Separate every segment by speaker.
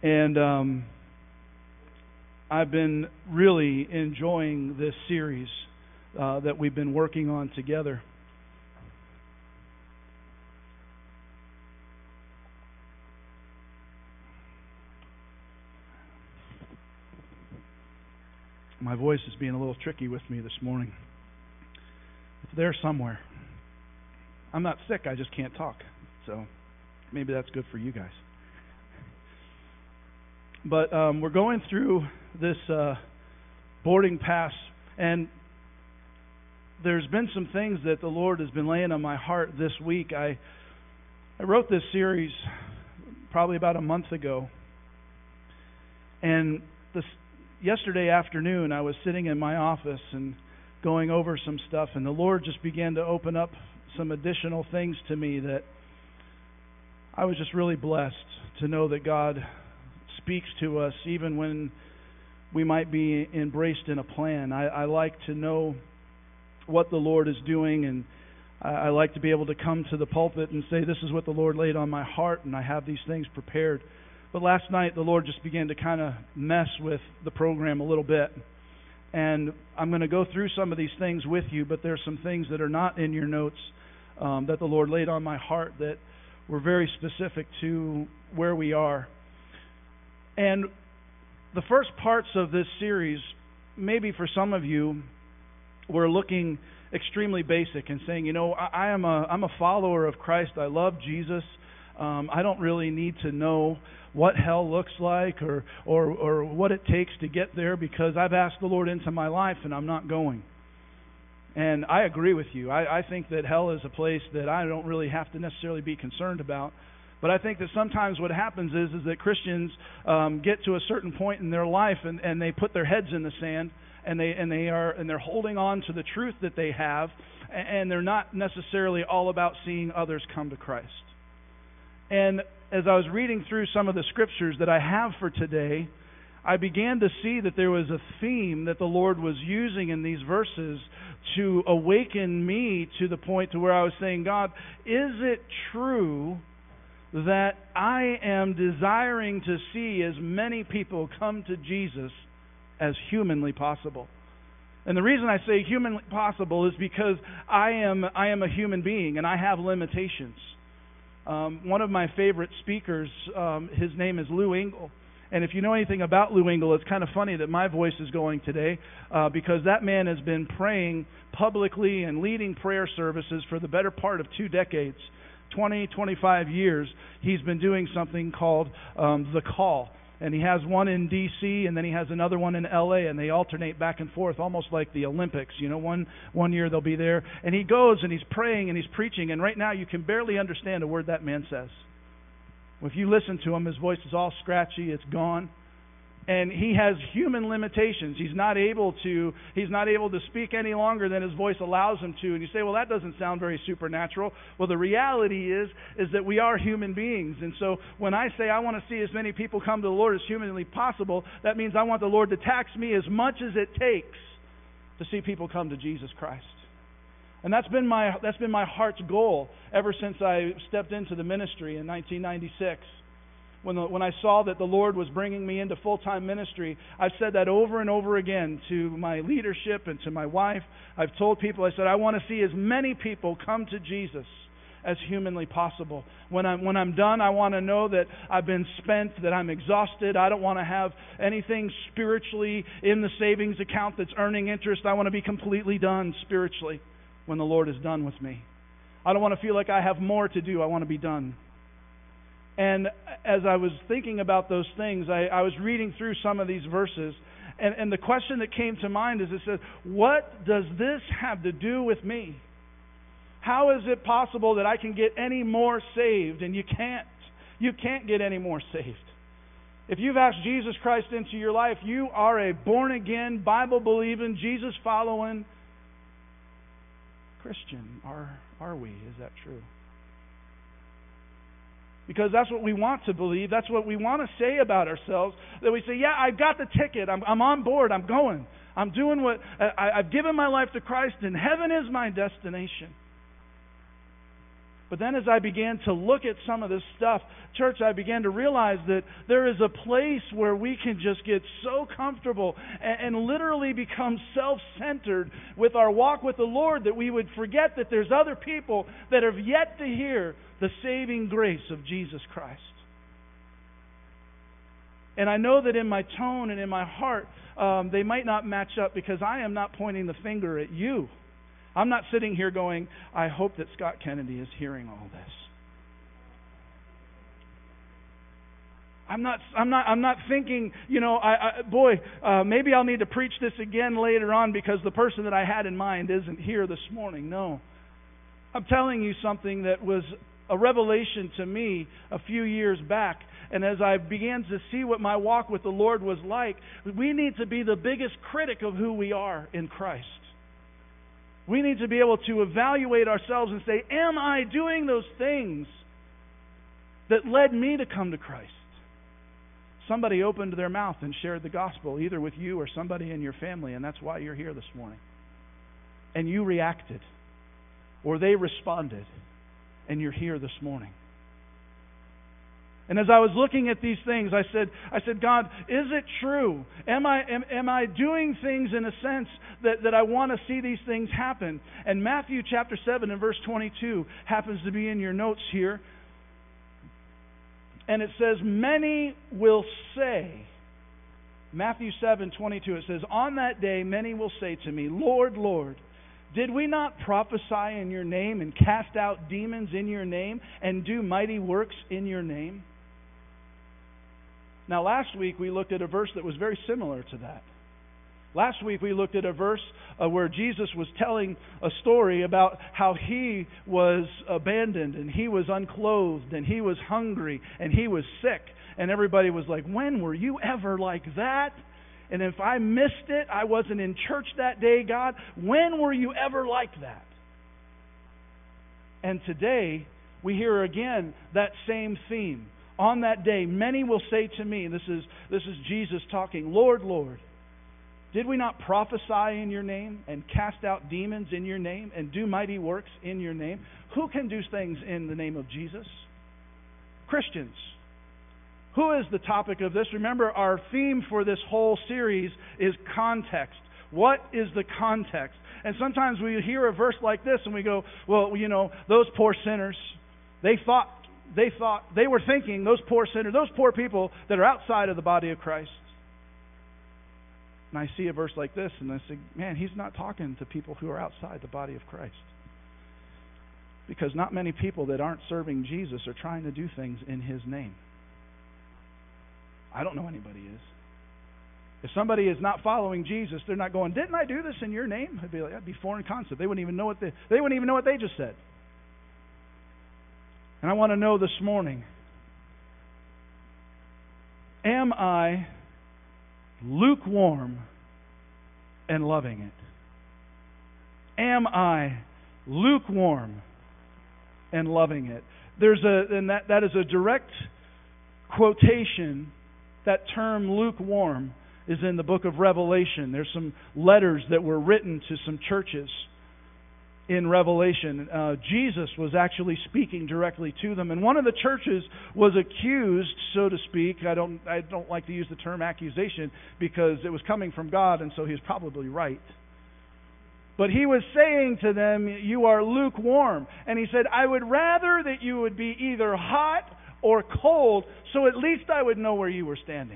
Speaker 1: And I've been really enjoying this series that we've been working on together. My voice is being a little tricky with me this morning. It's there somewhere. I'm not sick, I just can't talk. So maybe that's good for you guys. But we're going through this boarding pass, and there's been some things that the Lord has been laying on my heart this week. I wrote this series probably about a month ago, and yesterday afternoon I was sitting in my office and going over some stuff, and the Lord just began to open up some additional things to me that I was just really blessed to know that God speaks to us even when we might be embraced in a plan. I like to know what the Lord is doing, and I like to be able to come to the pulpit and say, this is what the Lord laid on my heart, and I have these things prepared. But last night, the Lord just began to kind of mess with the program a little bit. And I'm going to go through some of these things with you, but there's some things that are not in your notes that the Lord laid on my heart that were very specific to where we are. And the first parts of this series, maybe for some of you, were looking extremely basic and saying, you know, I'm a follower of Christ. I love Jesus. I don't really need to know what hell looks like or what it takes to get there because I've asked the Lord into my life and I'm not going. And I agree with you. I think that hell is a place that I don't really have to necessarily be concerned about. But I think that sometimes what happens is that Christians get to a certain point in their life and they put their heads in the sand and they're holding on to the truth that they have, and they're not necessarily all about seeing others come to Christ. And as I was reading through some of the scriptures that I have for today, I began to see that there was a theme that the Lord was using in these verses to awaken me to the point to where I was saying, God, is it true that I am desiring to see as many people come to Jesus as humanly possible? And the reason I say humanly possible is because I am a human being and I have limitations. One of my favorite speakers, his name is Lou Engle. And if you know anything about Lou Engle, it's kind of funny that my voice is going today because that man has been praying publicly and leading prayer services for the better part of 2 decades. 25 years, he's been doing something called The Call. And he has one in D.C. and then he has another one in L.A. and they alternate back and forth almost like the Olympics. You know, one year they'll be there. And he goes and he's praying and he's preaching. And right now you can barely understand a word that man says. If you listen to him, his voice is all scratchy. It's gone. And he has human limitations. He's not able to speak any longer than his voice allows him to. And you say, well, that doesn't sound very supernatural. Well, the reality is that we are human beings. And so when I say I want to see as many people come to the Lord as humanly possible, that means I want the Lord to tax me as much as it takes to see people come to Jesus Christ. And that's been my heart's goal ever since I stepped into the ministry in 1996. When I saw that the Lord was bringing me into full-time ministry, I've said that over and over again to my leadership and to my wife. I've told people, I said, I want to see as many people come to Jesus as humanly possible. When I'm done, I want to know that I've been spent, that I'm exhausted. I don't want to have anything spiritually in the savings account that's earning interest. I want to be completely done spiritually when the Lord is done with me. I don't want to feel like I have more to do. I want to be done. And as I was thinking about those things, I was reading through some of these verses, and the question that came to mind is, it says, what does this have to do with me? How is it possible that I can get any more saved? And you can't. You can't get any more saved. If you've asked Jesus Christ into your life, you are a born-again, Bible-believing, Jesus-following Christian. Are we? Is that true? Because that's what we want to believe. That's what we want to say about ourselves. That we say, yeah, I've got the ticket. I'm on board. I'm going. I'm doing what... I've given my life to Christ, and heaven is my destination. But then as I began to look at some of this stuff, church, I began to realize that there is a place where we can just get so comfortable and literally become self-centered with our walk with the Lord that we would forget that there's other people that have yet to hear the saving grace of Jesus Christ. And I know that in my tone and in my heart, they might not match up because I am not pointing the finger at you. I'm not sitting here going, I hope that Scott Kennedy is hearing all this. I'm not thinking, maybe I'll need to preach this again later on because the person that I had in mind isn't here this morning. No. I'm telling you something that was a revelation to me a few years back. And as I began to see what my walk with the Lord was like, we need to be the biggest critic of who we are in Christ. We need to be able to evaluate ourselves and say, am I doing those things that led me to come to Christ? Somebody opened their mouth and shared the gospel, either with you or somebody in your family, and that's why you're here this morning. And you reacted, or they responded, and you're here this morning. And as I was looking at these things, I said, God, is it true? Am I doing things in a sense that I want to see these things happen? And Matthew chapter 7 and verse 22 happens to be in your notes here. And it says, many will say, Matthew 7:22, it says, on that day many will say to me, Lord, Lord, did we not prophesy in your name and cast out demons in your name and do mighty works in your name? Now, last week we looked at a verse that was very similar to that. Last week we looked at a verse where Jesus was telling a story about how he was abandoned and he was unclothed and he was hungry and he was sick. And everybody was like, when were you ever like that? And if I missed it, I wasn't in church that day, God. When were you ever like that? And today we hear again that same theme. On that day, many will say to me, this is Jesus talking, Lord, Lord, did we not prophesy in your name and cast out demons in your name and do mighty works in your name? Who can do things in the name of Jesus? Christians. Who is the topic of this? Remember, our theme for this whole series is context. What is the context? And sometimes we hear a verse like this and we go, well, those poor sinners, they were thinking, those poor sinners, those poor people that are outside of the body of Christ. And I see a verse like this and I say, man, he's not talking to people who are outside the body of Christ. Because not many people that aren't serving Jesus are trying to do things in his name. I don't know anybody is. If somebody is not following Jesus, they're not going, didn't I do this in your name? It'd be like, that'd be foreign concept. They wouldn't even know what they just said. And I want to know this morning, am I lukewarm and loving it? Am I lukewarm and loving it? That is a direct quotation. That term lukewarm is in the book of Revelation. There's some letters that were written to some churches in Revelation. Jesus was actually speaking directly to them, and one of the churches was accused, so to speak. I don't like to use the term accusation because it was coming from God, and so he was probably right. But he was saying to them, you are lukewarm. And he said, I would rather that you would be either hot or cold, so at least I would know where you were standing.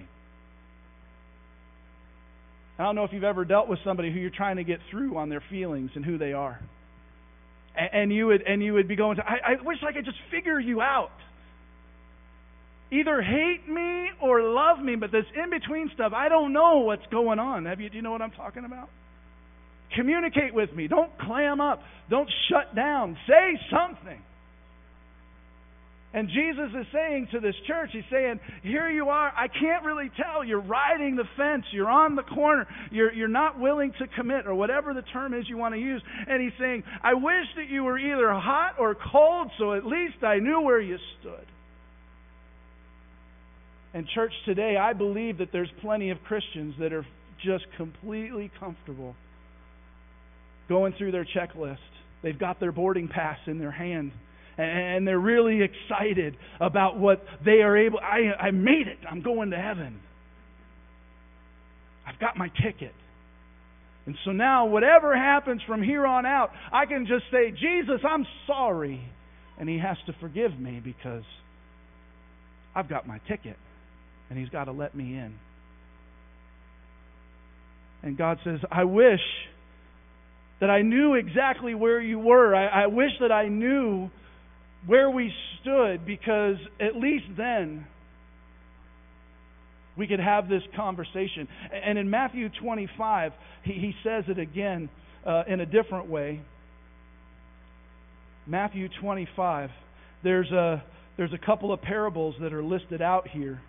Speaker 1: I don't know if you've ever dealt with somebody who you're trying to get through on their feelings and who they are. And you would be going to, I wish I could just figure you out. Either hate me or love me, but this in-between stuff, I don't know what's going on. Do you know what I'm talking about? Communicate with me. Don't clam up. Don't shut down. Say something. And Jesus is saying to this church, he's saying, here you are, I can't really tell. You're riding the fence. You're on the corner. You're not willing to commit, or whatever the term is you want to use. And he's saying, I wish that you were either hot or cold, so at least I knew where you stood. And church, today, I believe that there's plenty of Christians that are just completely comfortable going through their checklist. They've got their boarding pass in their hand. and they're really excited about what they are able. I made it. I'm going to heaven. I've got my ticket. And so now, whatever happens from here on out, I can just say, Jesus, I'm sorry. And He has to forgive me because I've got my ticket. And He's got to let me in. And God says, I wish that I knew exactly where you were. I wish that I knew where we stood, because at least then we could have this conversation. And in Matthew 25, he says it again in a different way. Matthew 25, there's a couple of parables that are listed out here.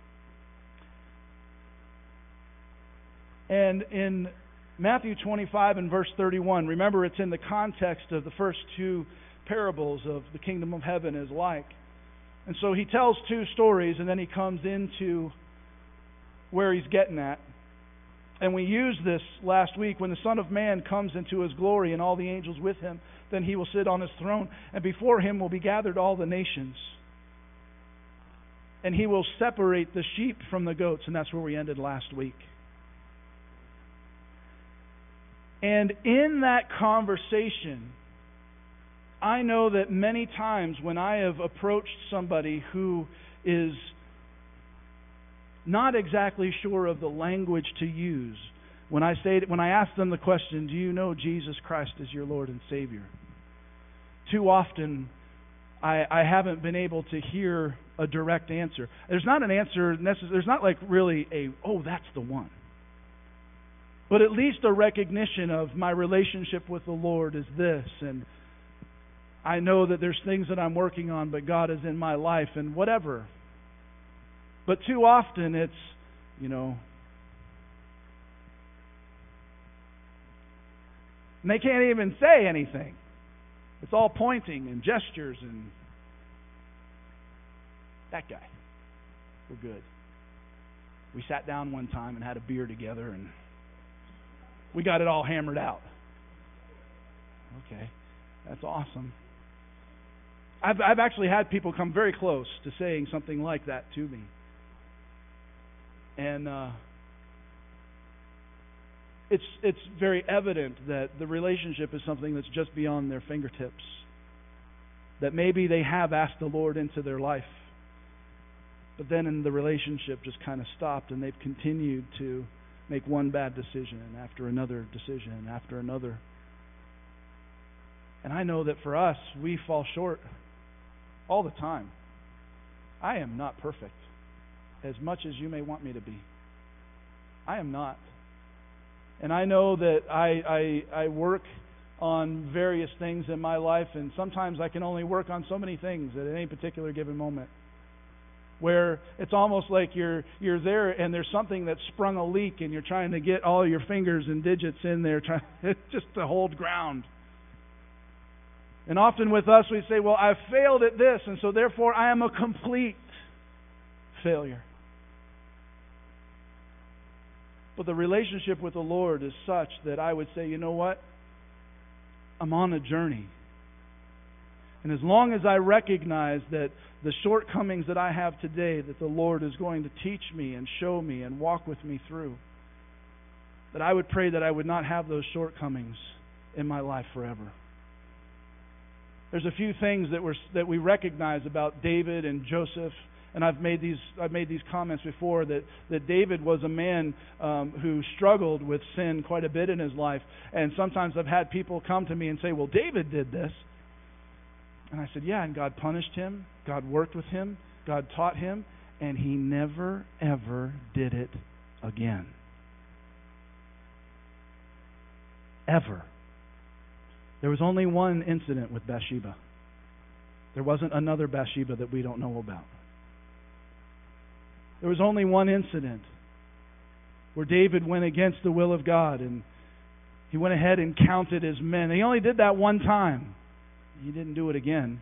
Speaker 1: And in Matthew 25 and verse 31, remember it's in the context of the first two parables of the kingdom of heaven is like. And so he tells two stories, and then he comes into where he's getting at. And we used this last week. When the Son of Man comes into His glory and all the angels with Him, then He will sit on His throne, and before Him will be gathered all the nations. And He will separate the sheep from the goats, and that's where we ended last week. And in that conversation, I know that many times when I have approached somebody who is not exactly sure of the language to use, when I ask them the question, do you know Jesus Christ as your Lord and Savior? Too often, I haven't been able to hear a direct answer. There's not an answer there's not like really that's the one. But at least a recognition of my relationship with the Lord is this, and I know that there's things that I'm working on, but God is in my life, and whatever. But too often it's, and they can't even say anything. It's all pointing and gestures and that guy. We're good. We sat down one time and had a beer together, and we got it all hammered out. Okay, that's awesome. I've actually had people come very close to saying something like that to me. And it's very evident that the relationship is something that's just beyond their fingertips. That maybe they have asked the Lord into their life, but then in the relationship just kind of stopped, and they've continued to make one bad decision after another decision after another. And I know that for us, we fall short all the time. I am not perfect, as much as you may want me to be. I am not. And I know that I work on various things in my life, and sometimes I can only work on so many things at any particular given moment, where it's almost like you're there and there's something that's sprung a leak, and you're trying to get all your fingers and digits in there just to hold ground. And often with us we say, well, I've failed at this, and so therefore I am a complete failure. But the relationship with the Lord is such that I would say, you know what? I'm on a journey. And as long as I recognize that the shortcomings that I have today, that the Lord is going to teach me and show me and walk with me through, that I would pray that I would not have those shortcomings in my life forever. There's a few things that we recognize about David and Joseph, and I've made these comments before, that David was a man who struggled with sin quite a bit in his life. And sometimes I've had people come to me and say, well, David did this. And I said, yeah, and God punished him, God worked with him, God taught him, and he never, ever did it again. Ever. There was only one incident with Bathsheba. There wasn't another Bathsheba that we don't know about. There was only one incident where David went against the will of God, and he went ahead and counted his men. He only did that one time. He didn't do it again.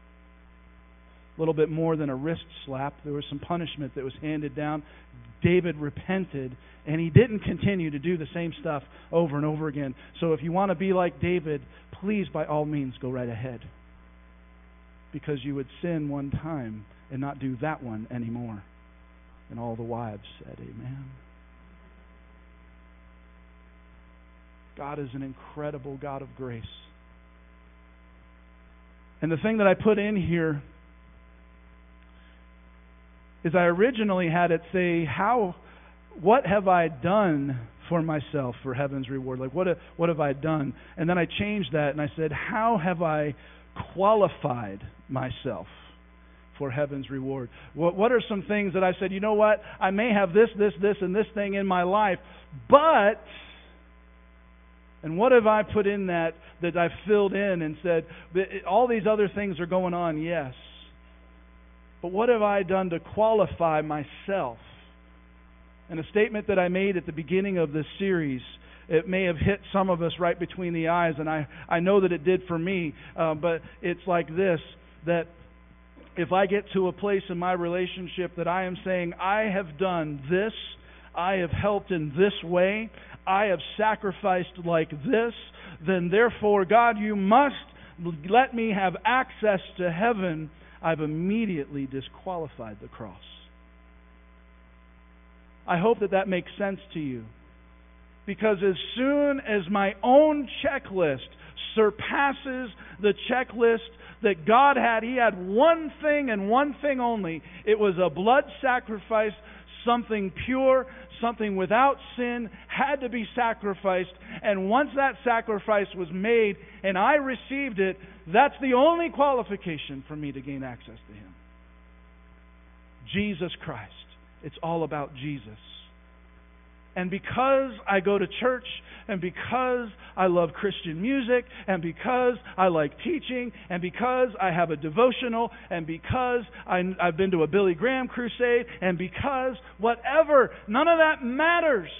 Speaker 1: A little bit more than a wrist slap. There was some punishment that was handed down. David repented, and he didn't continue to do the same stuff over and over again. So if you want to be like David, please, by all means, go right ahead. because you would sin one time and not do that one anymore. And all the wives said, amen. God is an incredible God of grace. And the thing that I put in here is I originally had it say, what have I done for myself for heaven's reward? Like, what have I done? And then I changed that and I said, how have I qualified myself for heaven's reward? What are some things that I said, you know what? I may have this, and this thing in my life, but... And what have I put in that I've filled in and said, all these other things are going on, yes. But what have I done to qualify myself? And a statement that I made at the beginning of this series, it may have hit some of us right between the eyes, and I know that it did for me, but it's like this, that if I get to a place in my relationship that I am saying, I have done this, I have helped in this way, I have sacrificed like this, then therefore, God, you must let me have access to heaven, I've immediately disqualified the cross. I hope that makes sense to you. Because as soon as my own checklist surpasses the checklist that God had, He had one thing and one thing only. It was a blood sacrifice, something pure, something without sin, had to be sacrificed. And once that sacrifice was made and I received it, that's the only qualification for me to gain access to Him. Jesus Christ. It's all about Jesus. And because I go to church, and because I love Christian music, and because I like teaching, and because I have a devotional, and because I've been to a Billy Graham crusade, and because whatever, none of that matters.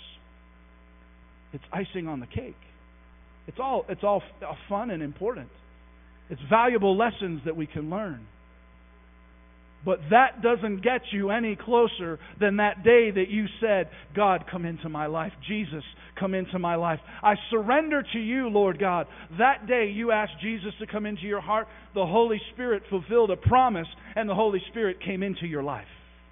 Speaker 1: It's icing on the cake. It's all fun and important. It's valuable lessons that we can learn. But that doesn't get you any closer than that day that you said, God, come into my life. Jesus, come into my life. I surrender to you, Lord God. That day you asked Jesus to come into your heart. The Holy Spirit fulfilled a promise, and the Holy Spirit came into your life.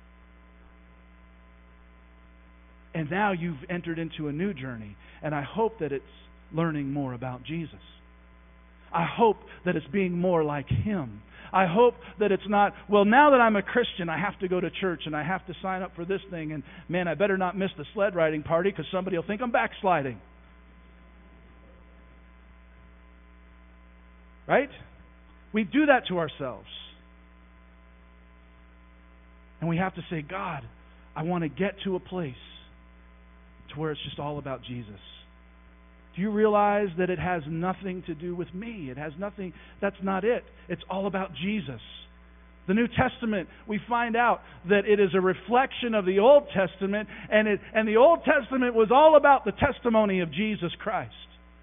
Speaker 1: And now you've entered into a new journey. And I hope that it's learning more about Jesus. I hope that it's being more like Him. I hope that it's not, well, now that I'm a Christian, I have to go to church and I have to sign up for this thing. And, man, I better not miss the sled riding party because somebody will think I'm backsliding. Right? We do that to ourselves. And we have to say, God, I want to get to a place to where it's just all about Jesus. Do you realize that it has nothing to do with me? It has nothing, that's not it. It's all about Jesus. The New Testament, we find out that it is a reflection of the Old Testament, and the Old Testament was all about the testimony of Jesus Christ.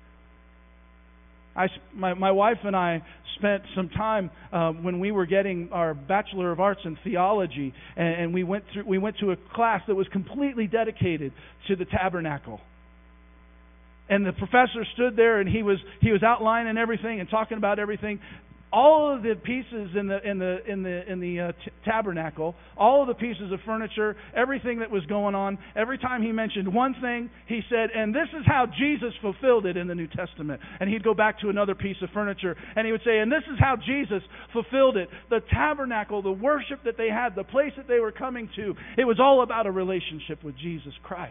Speaker 1: My wife and I spent some time when we were getting our Bachelor of Arts in Theology, and we went to a class that was completely dedicated to the tabernacle. And the professor stood there and he was outlining everything and talking about everything. All of the pieces in the tabernacle, all of the pieces of furniture, everything that was going on. Every time he mentioned one thing, he said, "And this is how Jesus fulfilled it in the New Testament." And he'd go back to another piece of furniture and he would say, "And this is how Jesus fulfilled it." The tabernacle, the worship that they had, the place that they were coming to, it was all about a relationship with Jesus Christ.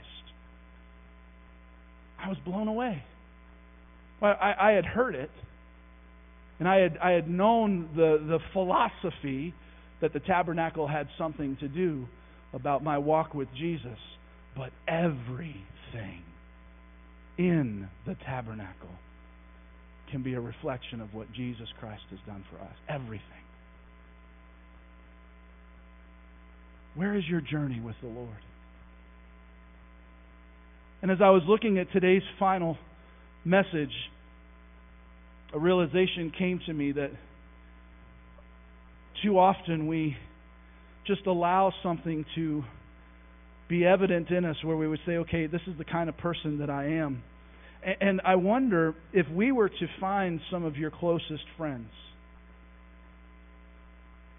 Speaker 1: I was blown away. I had heard it, and I had known the philosophy that the tabernacle had something to do about my walk with Jesus, but everything in the tabernacle can be a reflection of what Jesus Christ has done for us. Everything. Where is your journey with the Lord? And as I was looking at today's final message, a realization came to me that too often we just allow something to be evident in us where we would say, okay, this is the kind of person that I am. And I wonder if we were to find some of your closest friends,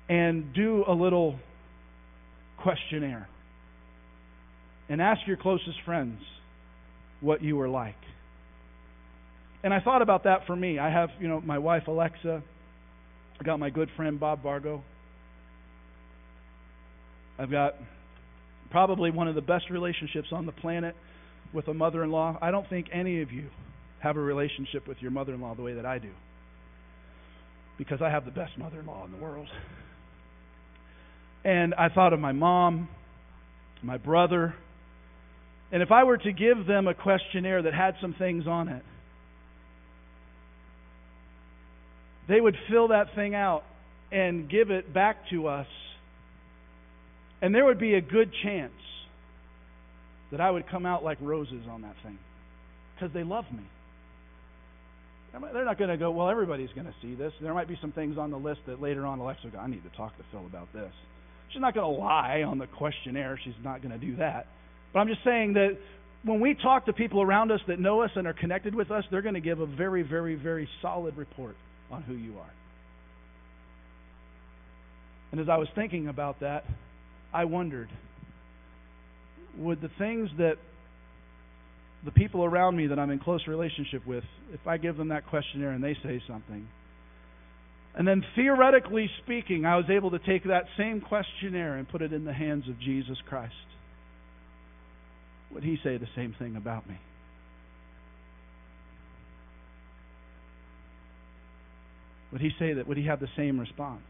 Speaker 1: and do a little questionnaire and ask your closest friends what you were like. And I thought about that for me. I have, my wife Alexa. I got my good friend Bob Bargo. I've got probably one of the best relationships on the planet with a mother-in-law. I don't think any of you have a relationship with your mother-in-law the way that I do, because I have the best mother-in-law in the world. And I thought of my mom, my brother, and if I were to give them a questionnaire that had some things on it, they would fill that thing out and give it back to us, and there would be a good chance that I would come out like roses on that thing, because they love me. They're not going to go, well, everybody's going to see this. There might be some things on the list that later on Alexa will go, I need to talk to Phil about this. She's not going to lie on the questionnaire. She's not going to do that. But I'm just saying that when we talk to people around us that know us and are connected with us, they're going to give a very, very, very solid report on who you are. And as I was thinking about that, I wondered, would the things that the people around me that I'm in close relationship with, if I give them that questionnaire and they say something, and then theoretically speaking, I was able to take that same questionnaire and put it in the hands of Jesus Christ, would He say the same thing about me? Would He say that? Would He have the same response?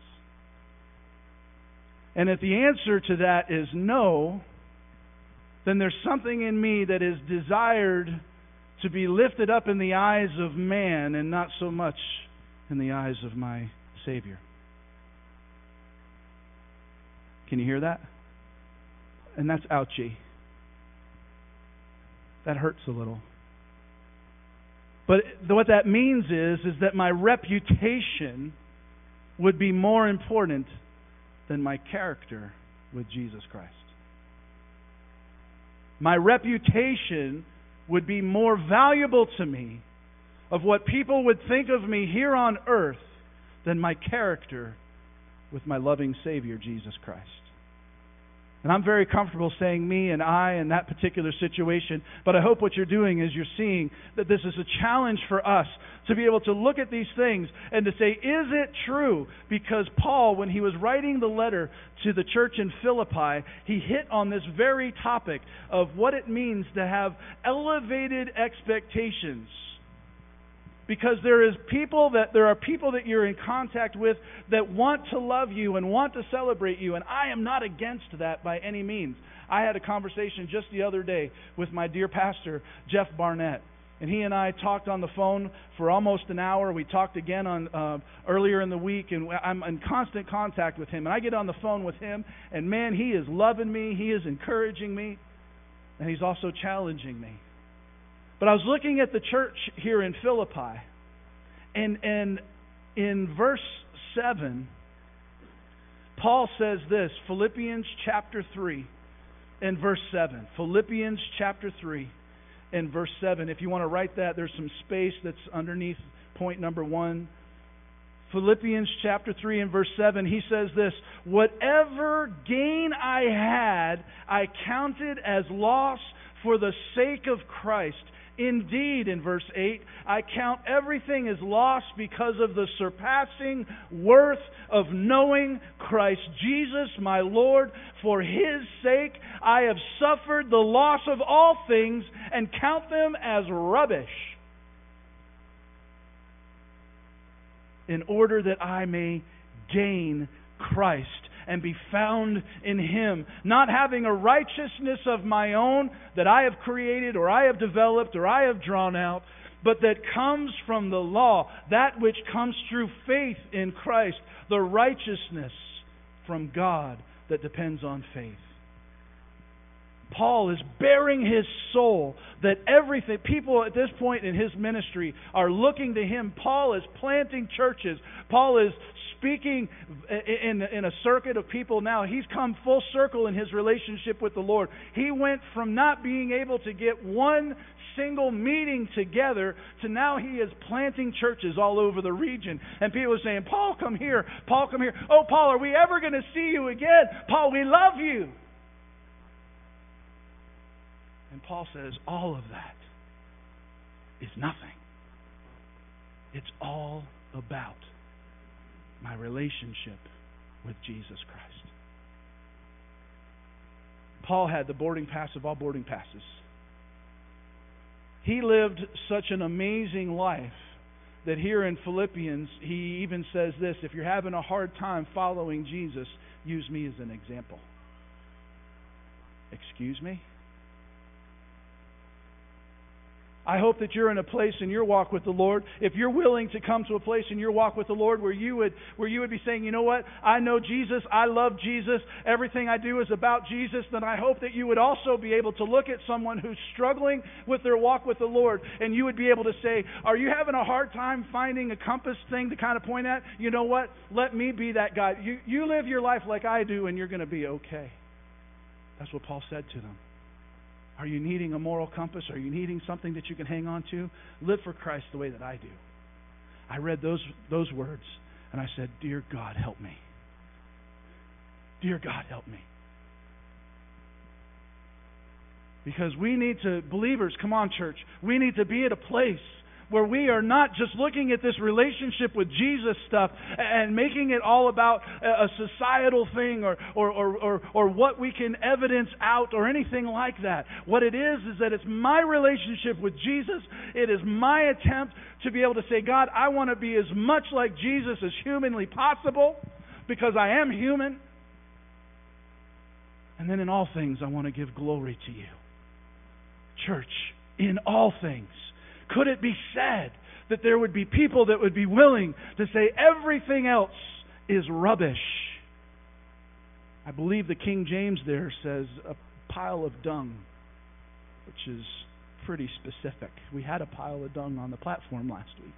Speaker 1: And if the answer to that is no, then there's something in me that is desired to be lifted up in the eyes of man and not so much in the eyes of my Savior. Can you hear that? And that's ouchy. That hurts a little. But what that means is that my reputation would be more important than my character with Jesus Christ. My reputation would be more valuable to me of what people would think of me here on earth than my character with my loving Savior, Jesus Christ. And I'm very comfortable saying me and I in that particular situation, but I hope what you're doing is you're seeing that this is a challenge for us to be able to look at these things and to say, is it true? Because Paul, when he was writing the letter to the church in Philippi, he hit on this very topic of what it means to have elevated expectations. Because there are people that you're in contact with that want to love you and want to celebrate you, and I am not against that by any means. I had a conversation just the other day with my dear pastor, Jeff Barnett, and he and I talked on the phone for almost an hour. We talked again on earlier in the week, and I'm in constant contact with him. And I get on the phone with him, and man, he is loving me, he is encouraging me, and he's also challenging me. But I was looking at the church here in Philippi, and in verse 7, Paul says this, Philippians chapter 3 and verse 7. Philippians chapter 3 and verse 7. If you want to write that, there's some space that's underneath point number 1. Philippians chapter 3 and verse 7, he says this, whatever gain I had, I counted as loss for the sake of Christ. Indeed, in verse 8, I count everything as loss because of the surpassing worth of knowing Christ Jesus, my Lord. For His sake, I have suffered the loss of all things and count them as rubbish, in order that I may gain Christ and be found in Him, not having a righteousness of my own that I have created or I have developed or I have drawn out, but that comes from the law, that which comes through faith in Christ, the righteousness from God that depends on faith. Paul is bearing his soul that everything, people at this point in his ministry are looking to him. Paul is planting churches. Paul is speaking in a circuit of people now. He's come full circle in his relationship with the Lord. He went from not being able to get one single meeting together to now he is planting churches all over the region. And people are saying, Paul, come here. Paul, come here. Oh, Paul, are we ever going to see you again? Paul, we love you. And Paul says, all of that is nothing. It's all about my relationship with Jesus Christ. Paul had the boarding pass of all boarding passes. He lived such an amazing life that here in Philippians, he even says this, if you're having a hard time following Jesus, use me as an example. Excuse me? I hope that you're in a place in your walk with the Lord, if you're willing to come to a place in your walk with the Lord where you would be saying, you know what, I know Jesus, I love Jesus, everything I do is about Jesus, then I hope that you would also be able to look at someone who's struggling with their walk with the Lord, and you would be able to say, are you having a hard time finding a compass thing to kind of point at? You know what, let me be that guy. You live your life like I do, and you're going to be okay. That's what Paul said to them. Are you needing a moral compass? Are you needing something that you can hang on to? Live for Christ the way that I do. I read those words, and I said, Dear God, help me. Dear God, help me. Because we need to, believers, come on, church, we need to be at a place where we are not just looking at this relationship with Jesus stuff and making it all about a societal thing or what we can evidence out or anything like that. What it is that it's my relationship with Jesus. It is my attempt to be able to say, God, I want to be as much like Jesus as humanly possible because I am human. And then in all things, I want to give glory to you. Church, in all things. Could it be said that there would be people that would be willing to say everything else is rubbish? I believe the King James there says a pile of dung, which is pretty specific. We had a pile of dung on the platform last week.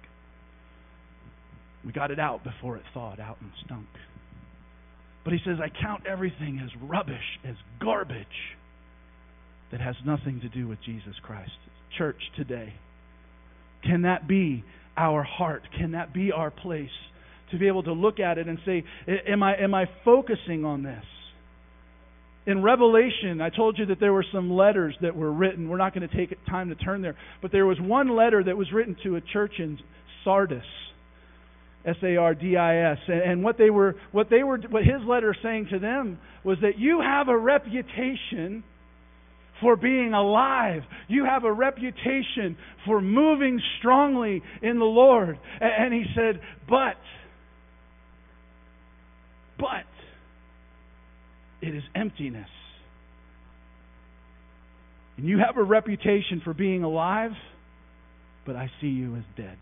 Speaker 1: We got it out before it thawed out and stunk. But he says, I count everything as rubbish, as garbage that has nothing to do with Jesus Christ. Church today, can that be our heart? Can that be our place to be able to look at it and say, am I focusing on this? In Revelation, I told you that there were some letters that were written. We're not going to take time to turn there. But there was one letter that was written to a church in Sardis. Sardis. And what his letter is saying to them was that you have a reputation for being alive. You have a reputation for moving strongly in the Lord. And he said, but it is emptiness. And you have a reputation for being alive, but I see you as dead.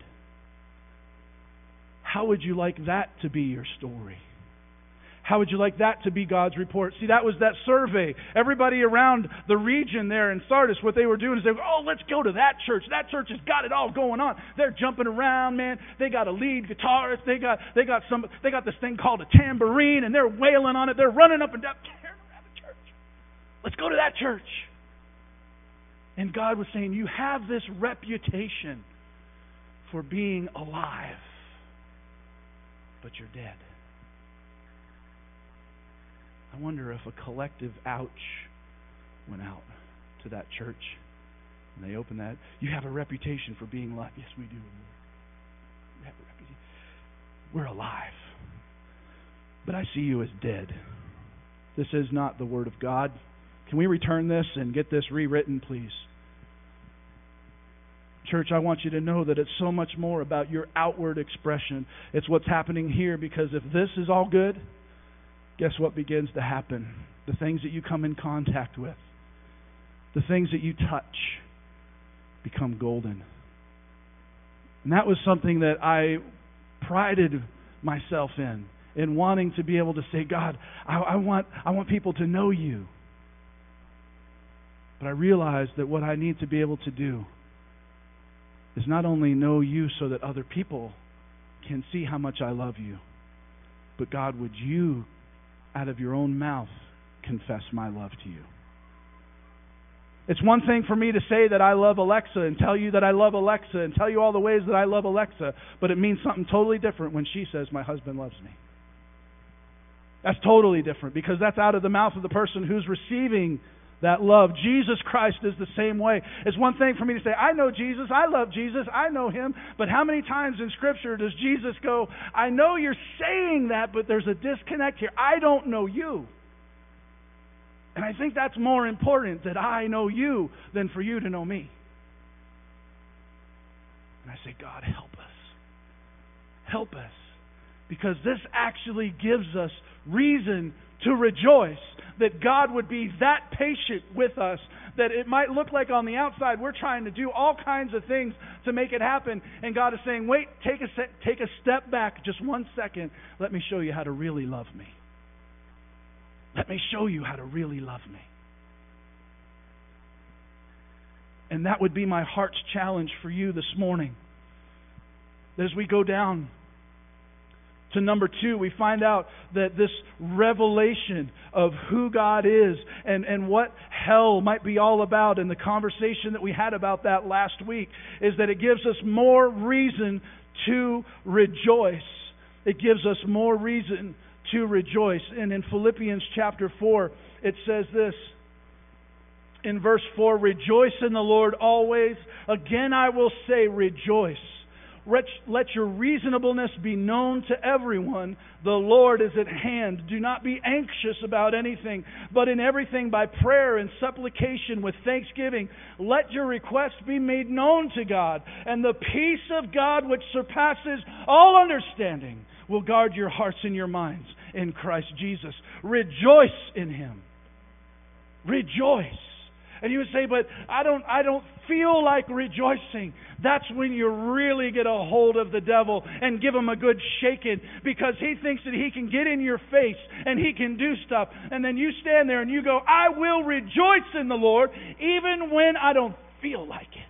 Speaker 1: How would you like that to be your story? How would you like that to be God's report? See, that was that survey. Everybody around the region there in Sardis, what they were doing is they were, let's go to that church. That church has got it all going on. They're jumping around, man. They got a lead guitarist. They got this thing called a tambourine, and they're wailing on it. They're running up and down, tearing around the church. Let's go to that church. And God was saying, you have this reputation for being alive, but you're dead. I wonder if a collective ouch went out to that church. And they opened that. You have a reputation for being alive. Yes, we do. We have a reputation. We're alive. But I see you as dead. This is not the Word of God. Can we return this and get this rewritten, please? Church, I want you to know that it's so much more about your outward expression. It's what's happening here, because if this is all good, guess what begins to happen? The things that you come in contact with, the things that you touch, become golden. And that was something that I prided myself in wanting to be able to say, God, I want people to know you. But I realized that what I need to be able to do is not only know you so that other people can see how much I love you, But God, would you, out of your own mouth, confess my love to you? It's one thing for me to say that I love Alexa and tell you that I love Alexa and tell you all the ways that I love Alexa, but it means something totally different when she says my husband loves me. That's totally different because that's out of the mouth of the person who's receiving that love. Jesus Christ is the same way. It's one thing for me to say, I know Jesus, I love Jesus, I know Him, but how many times in Scripture does Jesus go, I know you're saying that, but there's a disconnect here. I don't know you. And I think that's more important, that I know you than for you to know me. And I say, God, help us. Help us. Because this actually gives us reason to rejoice that God would be that patient with us, that it might look like on the outside we're trying to do all kinds of things to make it happen, and God is saying, wait, take a step back just 1 second. Let me show you how to really love me. Let me show you how to really love me. And that would be my heart's challenge for you this morning. As we go down to number 2, we find out that this revelation of who God is and what hell might be all about, and the conversation that we had about that last week, is that it gives us more reason to rejoice. It gives us more reason to rejoice. And in Philippians chapter 4, it says this, in verse 4, rejoice in the Lord always. Again I will say, rejoice. Let your reasonableness be known to everyone. The Lord is at hand. Do not be anxious about anything, but in everything by prayer and supplication with thanksgiving, let your requests be made known to God. And the peace of God, which surpasses all understanding, will guard your hearts and your minds in Christ Jesus. Rejoice in Him. Rejoice. And you would say, but I don't feel like rejoicing. That's when you really get a hold of the devil and give him a good shaking, because he thinks that he can get in your face and he can do stuff. And then you stand there and you go, I will rejoice in the Lord even when I don't feel like it.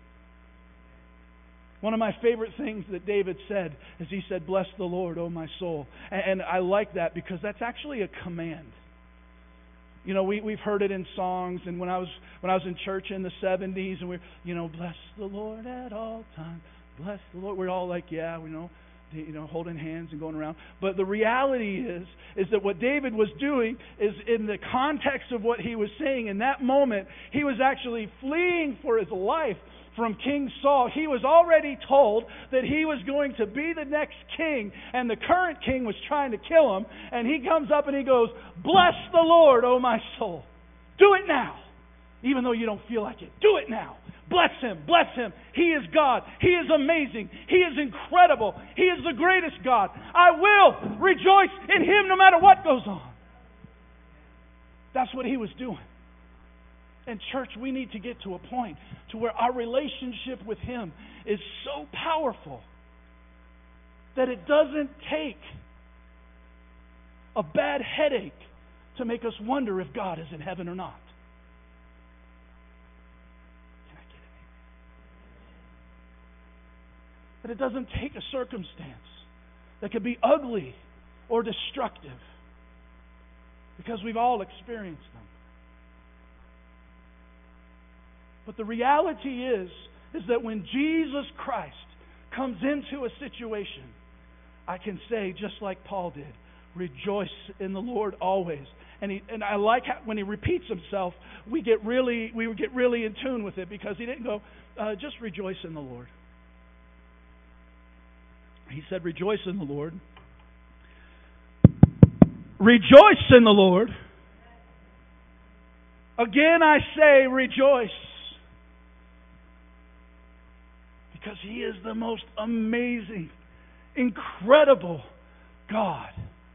Speaker 1: One of my favorite things that David said is he said, bless the Lord, O my soul. And I like that because that's actually a command. You know, we've heard it in songs, and when I was in church in the 70s, and bless the Lord at all times, bless the Lord. We're all like, yeah, we know, holding hands and going around. But the reality is that what David was doing is, in the context of what he was saying in that moment, he was actually fleeing for his life from King Saul. He was already told that he was going to be the next king, and the current king was trying to kill him. And he comes up and he goes, bless the Lord, O my soul. Do it now. Even though you don't feel like it. Do it now. Bless Him. Bless Him. He is God. He is amazing. He is incredible. He is the greatest God. I will rejoice in Him no matter what goes on. That's what he was doing. And church, we need to get to a point to where our relationship with Him is so powerful that it doesn't take a bad headache to make us wonder if God is in heaven or not. Can I get it? That it doesn't take a circumstance that could be ugly or destructive, because we've all experienced them. But the reality is that when Jesus Christ comes into a situation, I can say, just like Paul did, rejoice in the Lord always. And I like how, when he repeats himself, we get really in tune with it, because he didn't go, just rejoice in the Lord. He said, rejoice in the Lord. Rejoice in the Lord. Again I say, rejoice. Because He is the most amazing, incredible God.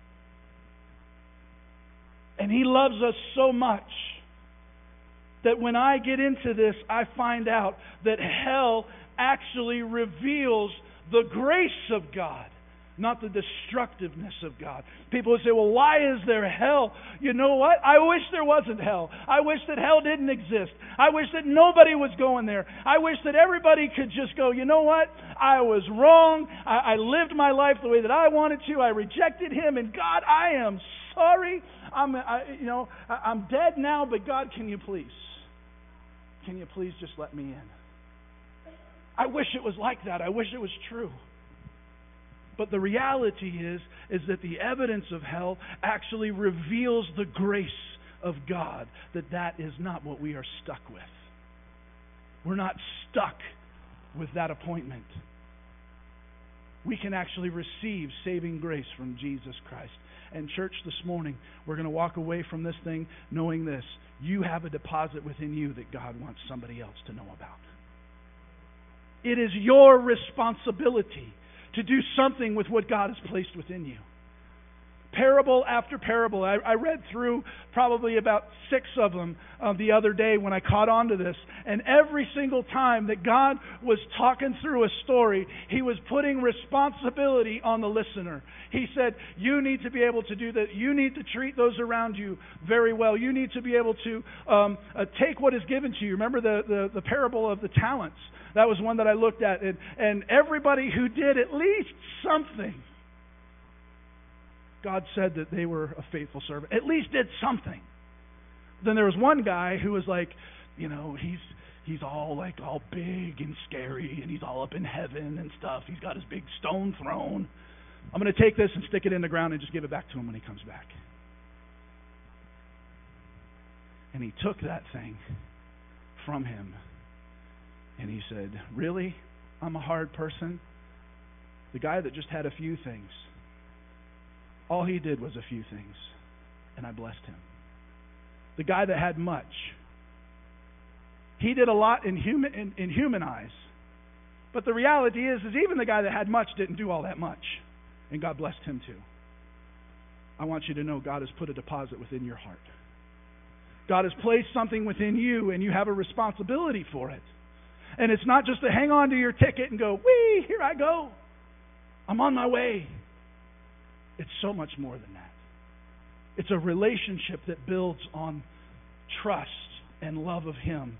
Speaker 1: And He loves us so much that when I get into this, I find out that hell actually reveals the grace of God not the destructiveness of God. People would say, well, why is there hell? You know what? I wish there wasn't hell. I wish that hell didn't exist. I wish that nobody was going there. I wish that everybody could just go, you know what? I was wrong. I lived my life the way that I wanted to. I rejected Him. And God, I am sorry. I'm dead now, but God, can you please just let me in? I wish it was like that. I wish it was true. But the reality is that the evidence of hell actually reveals the grace of God, that is not what we are stuck with. We're not stuck with that appointment. We can actually receive saving grace from Jesus Christ. And church, this morning, we're going to walk away from this thing knowing this. You have a deposit within you that God wants somebody else to know about. It is your responsibility to do something with what God has placed within you. Parable after parable. I read through probably about 6 of them the other day when I caught on to this. And every single time that God was talking through a story, He was putting responsibility on the listener. He said, you need to be able to do that. You need to treat those around you very well. You need to be able to take what is given to you. Remember the parable of the talents? That was one that I looked at. And everybody who did at least something, God said that they were a faithful servant. At least did something. Then there was one guy who was like, he's all big and scary, and he's all up in heaven and stuff. He's got his big stone throne. I'm going to take this and stick it in the ground and just give it back to him when he comes back. And he took that thing from him. And he said, really? I'm a hard person? The guy that just had a few things. All he did was a few things, and I blessed him. The guy that had much, he did a lot in human eyes. But the reality is even the guy that had much didn't do all that much, and God blessed him too. I want you to know God has put a deposit within your heart. God has placed something within you, and you have a responsibility for it. And it's not just to hang on to your ticket and go, whee, here I go. I'm on my way. It's so much more than that. It's a relationship that builds on trust and love of Him.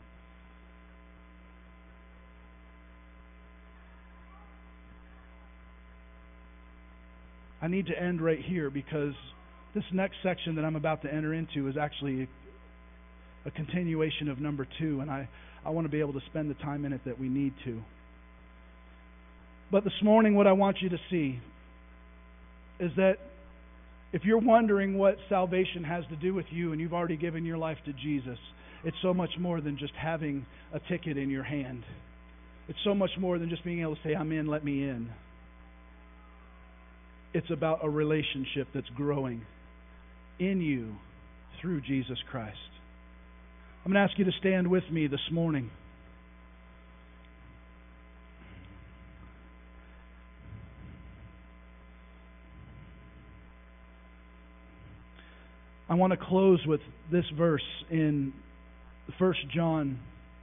Speaker 1: I need to end right here because this next section that I'm about to enter into is actually a continuation of number 2, and I want to be able to spend the time in it that we need to. But this morning, what I want you to see is that if you're wondering what salvation has to do with you and you've already given your life to Jesus, it's so much more than just having a ticket in your hand. It's so much more than just being able to say, I'm in, let me in. It's about a relationship that's growing in you through Jesus Christ. I'm going to ask you to stand with me this morning. I want to close with this verse in 1 John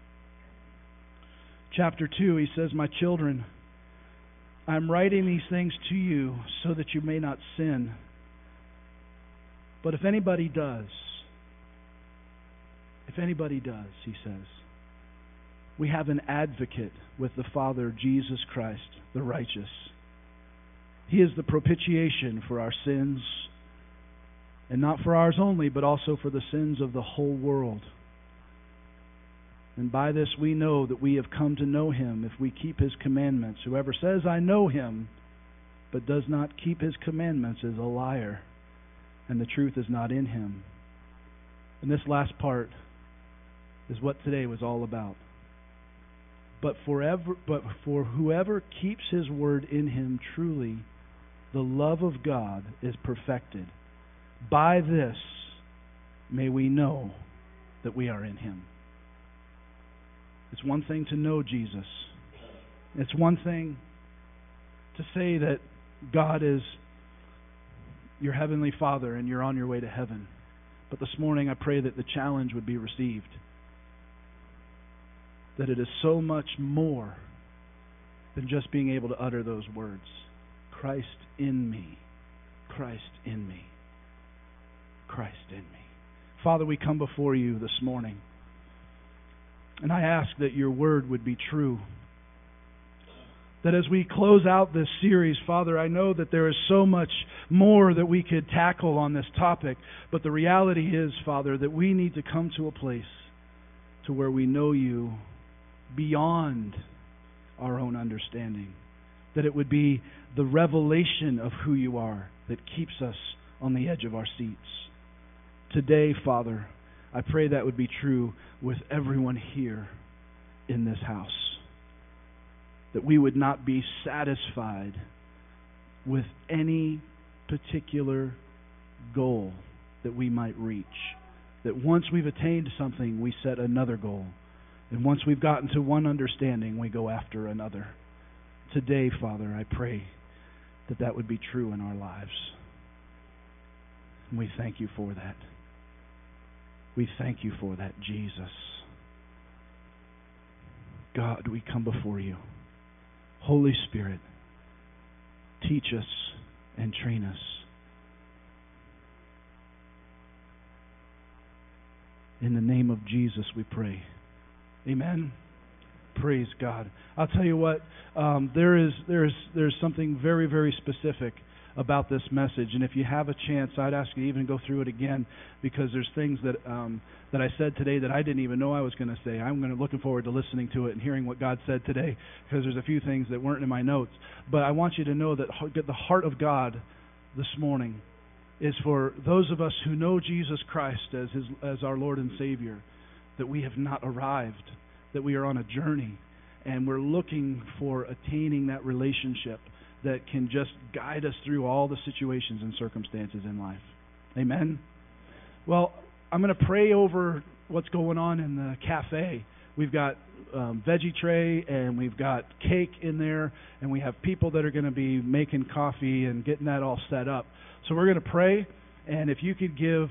Speaker 1: chapter 2. He says, my children, I'm writing these things to you so that you may not sin. But if anybody does, he says, we have an advocate with the Father, Jesus Christ, the righteous. He is the propitiation for our sins, and not for ours only, but also for the sins of the whole world. And by this we know that we have come to know Him if we keep His commandments. Whoever says, I know Him, but does not keep His commandments is a liar, and the truth is not in him. And this last part is what today was all about. But for whoever keeps His word in him truly, the love of God is perfected. By this may we know that we are in Him. It's one thing to know Jesus. It's one thing to say that God is your heavenly Father and you're on your way to heaven. But this morning I pray that the challenge would be received. That it is so much more than just being able to utter those words. Christ in me. Christ in me. Christ in me. Father, we come before you this morning, and I ask that your word would be true. That as we close out this series, Father, I know that there is so much more that we could tackle on this topic, but the reality is, Father, that we need to come to a place to where we know you beyond our own understanding. That it would be the revelation of who you are that keeps us on the edge of our seats. Today, Father, I pray that would be true with everyone here in this house. That we would not be satisfied with any particular goal that we might reach. That once we've attained something, we set another goal. And once we've gotten to one understanding, we go after another. Today, Father, I pray that that would be true in our lives. And we thank you for that. We thank you for that, Jesus. God, we come before you. Holy Spirit, teach us and train us. In the name of Jesus we pray. Amen. Praise God. I'll tell you what, there's something very, very specific about this message, and if you have a chance, I'd ask you to even go through it again, because there's things that I said today that I didn't even know I was going to say. I'm looking forward to listening to it and hearing what God said today, because there's a few things that weren't in my notes. But I want you to know that the heart of God this morning is for those of us who know Jesus Christ as our Lord and Savior, that we have not arrived, that we are on a journey, and we're looking for attaining that relationship that can just guide us through all the situations and circumstances in life. Amen? Well, I'm going to pray over what's going on in the cafe. We've got veggie tray, and we've got cake in there, and we have people that are going to be making coffee and getting that all set up. So we're going to pray, and if you could give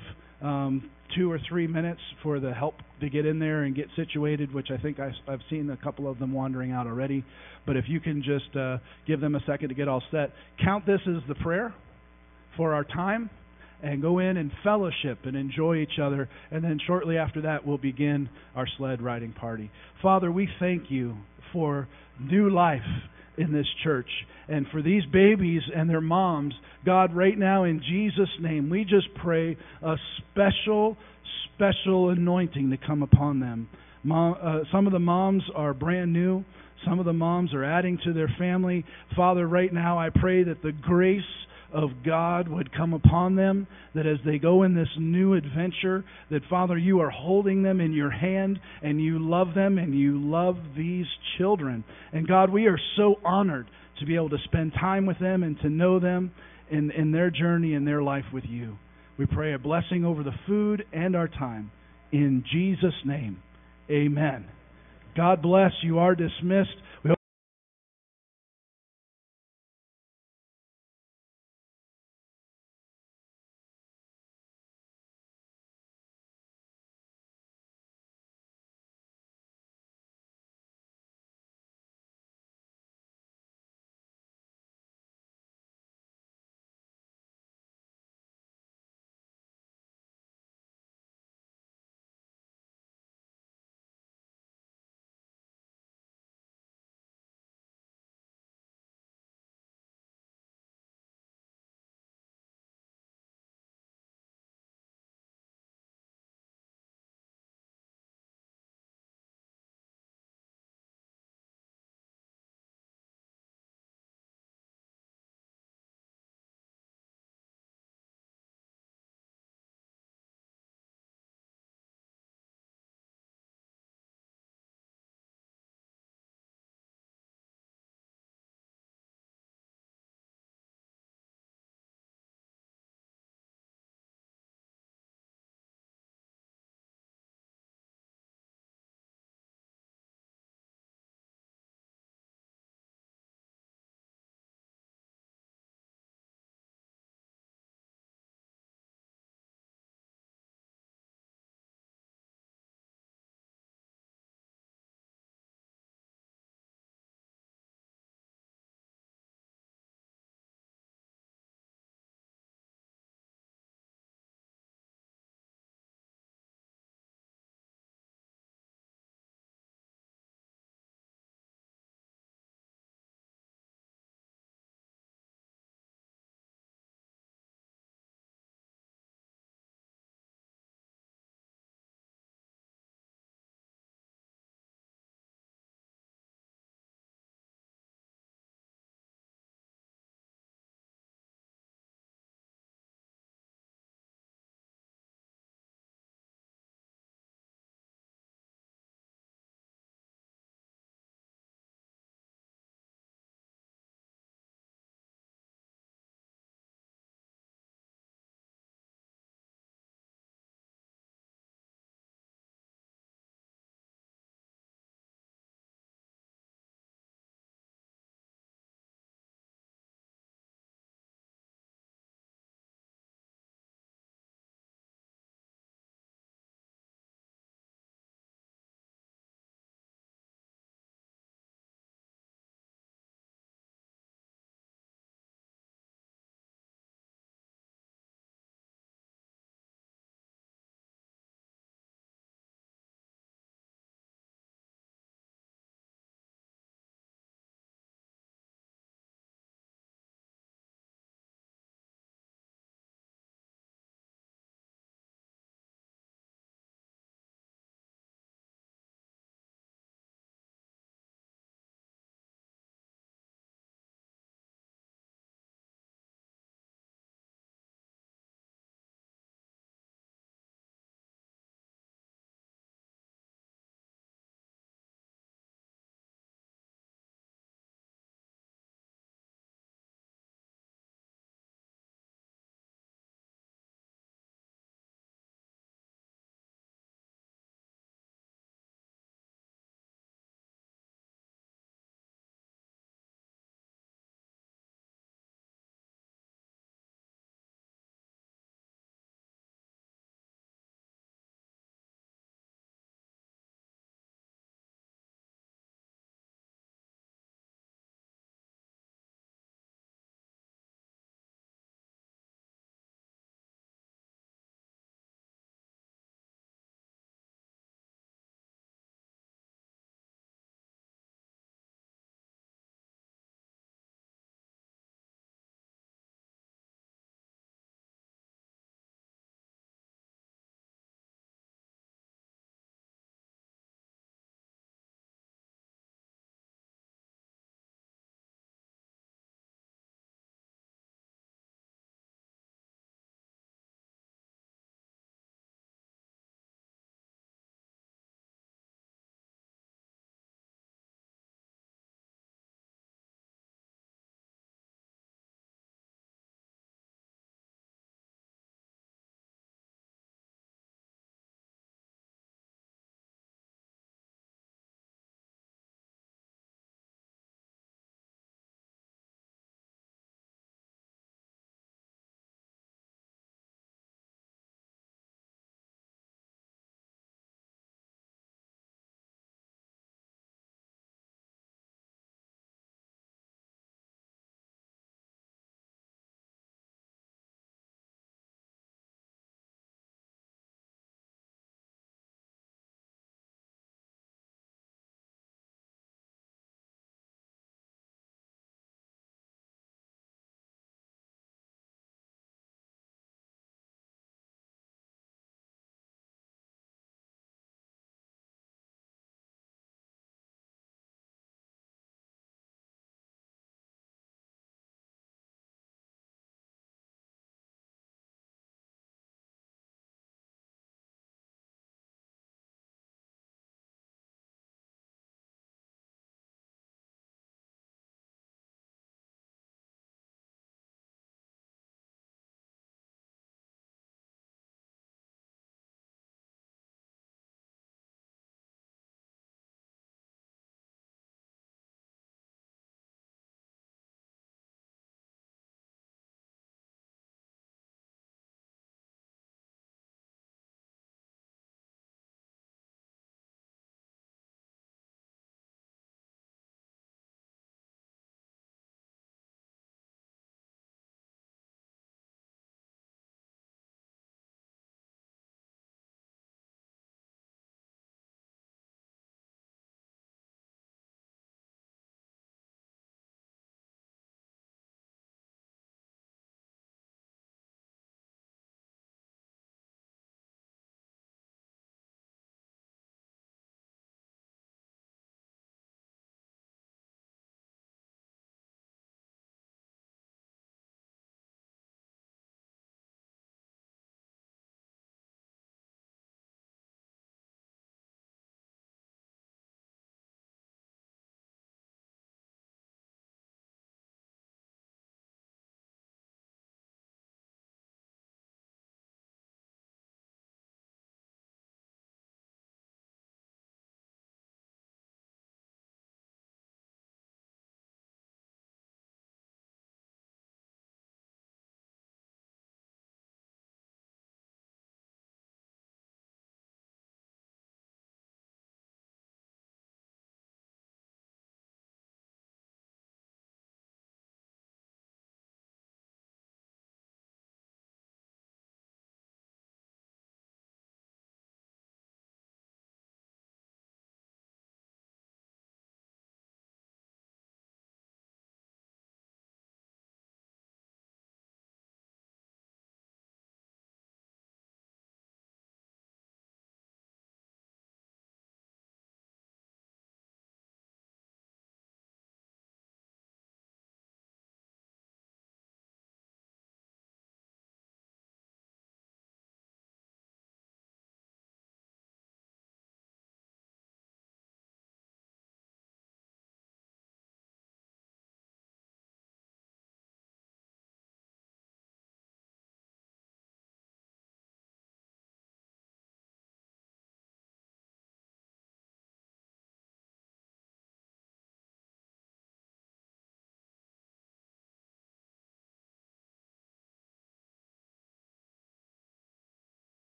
Speaker 1: 2 or 3 minutes for the help to get in there and get situated, which I think I've seen a couple of them wandering out already. But if you can just give them a second to get all set. Count this as the prayer for our time, and go in and fellowship and enjoy each other. And then shortly after that, we'll begin our sled riding party. Father, we thank you for new life in this church, and for these babies and their moms. God, right now in Jesus' name, we just pray a special anointing to come upon them. Some of the moms are brand new. Some of the moms are adding to their family. Father, right now I pray that the grace of God would come upon them, that as they go in this new adventure, that, Father, you are holding them in your hand, and you love them, and you love these children. And God, we are so honored to be able to spend time with them and to know them in their journey and their life with you. We pray a blessing over the food and our time. In Jesus' name, amen. God bless. You are dismissed.